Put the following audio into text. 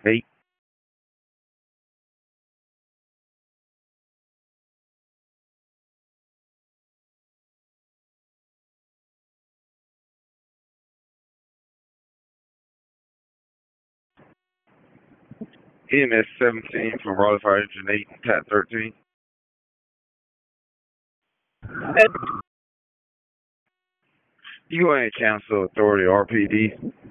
Hey, EMS 17 from Raleigh Fire Engine 8, Pat 13. You ain't Council Authority, RPD.